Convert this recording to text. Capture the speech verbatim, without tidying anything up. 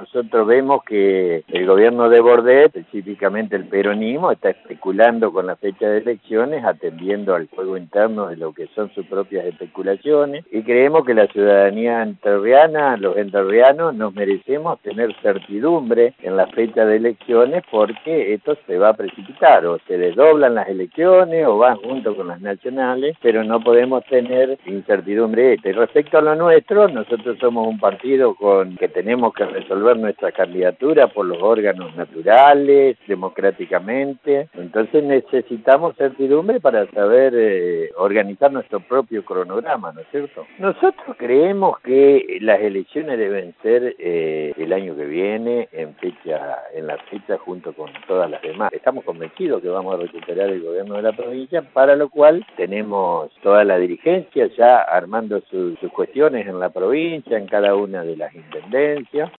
nosotros vemos que el gobierno de Bordet, específicamente el peronismo, está especulando con la fecha de elecciones, atendiendo al juego interno de lo que son sus propias especulaciones, y creemos que la ciudadanía entrerriana, los entrerrianos, nos merecemos tener certidumbre en la fecha de elecciones, porque esto se va a precipitar, o se desdoblan las elecciones, o van junto con las nacionales, pero no podemos tener incertidumbre esta. Y respecto a lo nuestro, nosotros somos un partido con que tenemos que resolver nuestra candidatura por los órganos naturales, democráticamente, entonces necesitamos certidumbre para saber eh, organizar nuestro propio cronograma, ¿no es cierto? Nosotros creemos que las elecciones deben ser eh, el año que viene, en fecha, en la fecha junto con todas las demás. Estamos convencidos que vamos a recuperar el gobierno de la provincia, para lo cual tenemos toda la dirigencia ya armando sus, sus cuestiones en la provincia, en cada una de las intendencias.